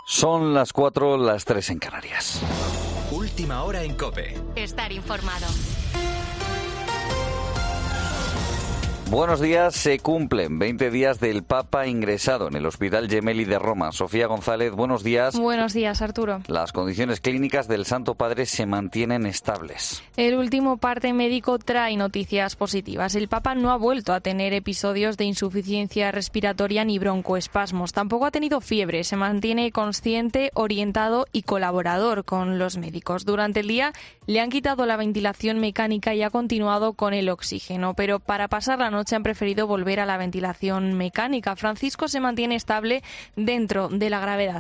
Son las 4, las 3 en Canarias. Última hora en COPE. Estar informado. Buenos días. Se cumplen 20 días del Papa ingresado en el Hospital Gemelli de Roma. Sofía González, buenos días. Buenos días, Arturo. Las condiciones clínicas del Santo Padre se mantienen estables. El último parte médico trae noticias positivas. El Papa no ha vuelto a tener episodios de insuficiencia respiratoria ni broncoespasmos. Tampoco ha tenido fiebre. Se mantiene consciente, orientado y colaborador con los médicos. Durante el día le han quitado la ventilación mecánica y ha continuado con el oxígeno. Pero para pasar la noche han preferido volver a la ventilación mecánica. Francisco se mantiene estable dentro de la gravedad.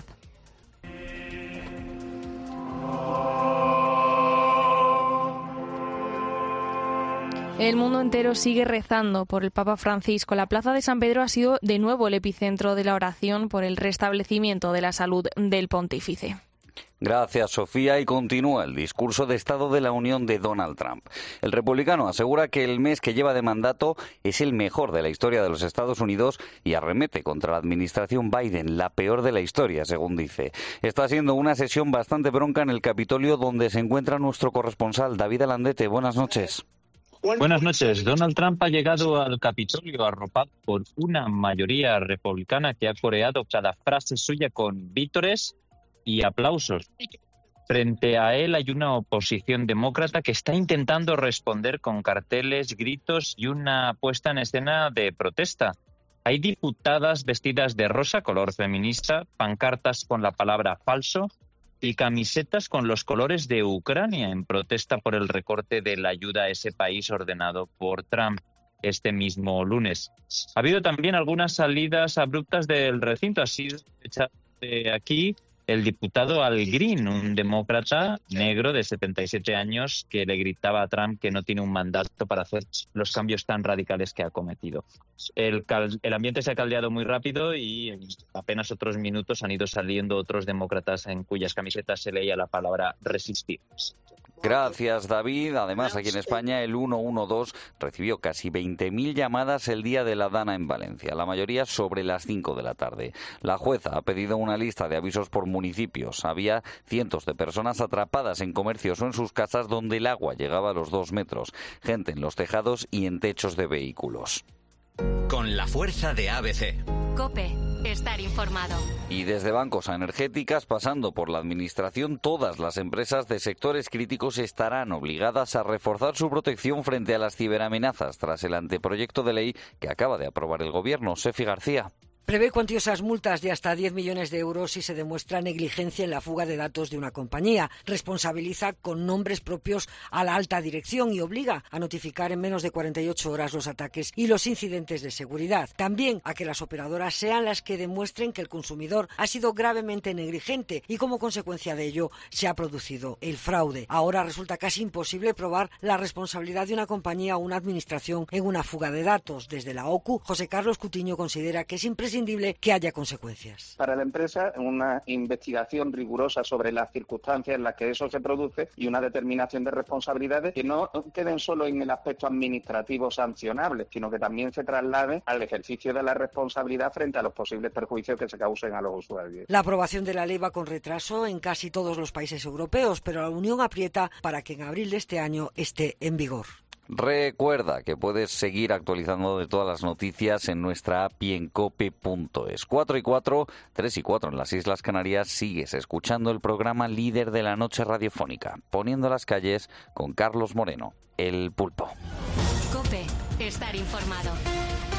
El mundo entero sigue rezando por el Papa Francisco. La Plaza de San Pedro ha sido de nuevo el epicentro de la oración por el restablecimiento de la salud del pontífice. Gracias, Sofía. Y continúa el discurso de Estado de la Unión de Donald Trump. El republicano asegura que el mes que lleva de mandato es el mejor de la historia de los Estados Unidos y arremete contra la administración Biden, la peor de la historia, según dice. Está siendo una sesión bastante bronca en el Capitolio, donde se encuentra nuestro corresponsal, David Alandete. Buenas noches. Buenas noches. Donald Trump ha llegado al Capitolio arropado por una mayoría republicana que ha coreado cada frase suya con vítores y aplausos. Frente a él hay una oposición demócrata que está intentando responder con carteles, gritos y una puesta en escena de protesta. Hay diputadas vestidas de rosa, color feminista, pancartas con la palabra falso y camisetas con los colores de Ucrania en protesta por el recorte de la ayuda a ese país ordenado por Trump este mismo lunes. Ha habido también algunas salidas abruptas del recinto. Ha sido echado de aquí el diputado Al Green, un demócrata negro de 77 años que le gritaba a Trump que no tiene un mandato para hacer los cambios tan radicales que ha cometido. El ambiente se ha caldeado muy rápido y en apenas otros minutos han ido saliendo otros demócratas en cuyas camisetas se leía la palabra resistir. Gracias, David. Además, aquí en España, el 112 recibió casi 20.000 llamadas el día de la Dana en Valencia, la mayoría sobre las 5 de la tarde. La jueza ha pedido una lista de avisos por municipios. Había cientos de personas atrapadas en comercios o en sus casas donde el agua llegaba a los 2 metros, gente en los tejados y en techos de vehículos. Con la fuerza de ABC. COPE. Estar informado. Y desde bancos a energéticas, pasando por la administración, todas las empresas de sectores críticos estarán obligadas a reforzar su protección frente a las ciberamenazas tras el anteproyecto de ley que acaba de aprobar el Gobierno. Sefi García. Prevé cuantiosas multas de hasta 10 millones de euros si se demuestra negligencia en la fuga de datos de una compañía. Responsabiliza con nombres propios a la alta dirección y obliga a notificar en menos de 48 horas los ataques y los incidentes de seguridad. También a que las operadoras sean las que demuestren que el consumidor ha sido gravemente negligente y como consecuencia de ello se ha producido el fraude. Ahora resulta casi imposible probar la responsabilidad de una compañía o una administración en una fuga de datos. Desde la OCU, José Carlos Cutiño considera que es imprescindible que haya consecuencias. Para la empresa, una investigación rigurosa sobre las circunstancias en las que eso se produce y una determinación de responsabilidades que no queden solo en el aspecto administrativo sancionable, sino que también se trasladen al ejercicio de la responsabilidad frente a los posibles perjuicios que se causen a los usuarios. La aprobación de la ley va con retraso en casi todos los países europeos, pero la Unión aprieta para que en abril de este año esté en vigor. Recuerda que puedes seguir actualizando de todas las noticias en nuestra app y en cope.es. 4 y 4, 3 y 4 en las Islas Canarias. Sigues escuchando el programa líder de la noche radiofónica, Poniendo las calles con Carlos Moreno, El Pulpo. COPE. Estar informado.